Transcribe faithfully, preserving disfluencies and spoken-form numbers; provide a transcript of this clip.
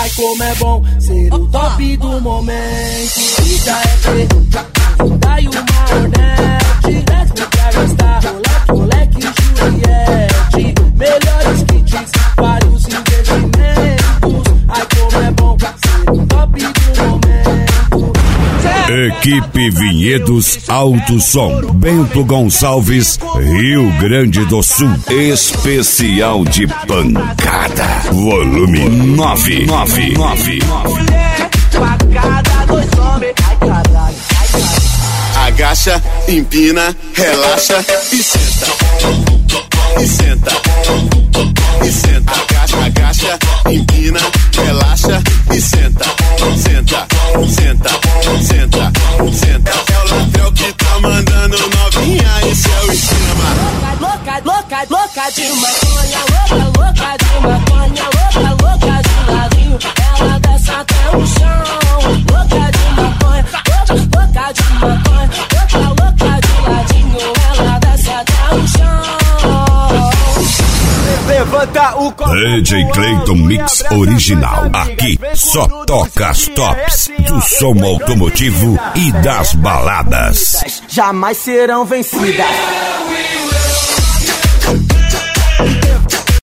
Ai, como é bom ser o top do momento. Isso é preto, dá-lhe uma hornete. Desce pra gastar, moleque, moleque, Juliette. Melhores kits, vários investimentos. Ai, como é bom ser o top do momento. Equipe Vinhedos Alto Som, Bento Gonçalves, Rio Grande do Sul. Especial de pancada, volume nove nove nove. Mulher, facada, dois homens. Ai, caralho, ai, caralho. Agacha, empina, relaxa e senta. E senta. E senta. Agacha, agacha, empina, relaxa e senta. Senta, senta, senta, senta. É o Latrell que tá mandando novinha em seu esquema. Louca, louca, louca de maconha, louca, louca de maconha, louca, louca de ladinho. Ela desce até o chão. Louca de maconha, louca, louca de maconha, louca, louca de ladinho. Ela desce até o chão. Levanta o copo. D J Clayton Mix Original. Aqui só toca as tops do som automotivo e das baladas. Jamais serão vencidas.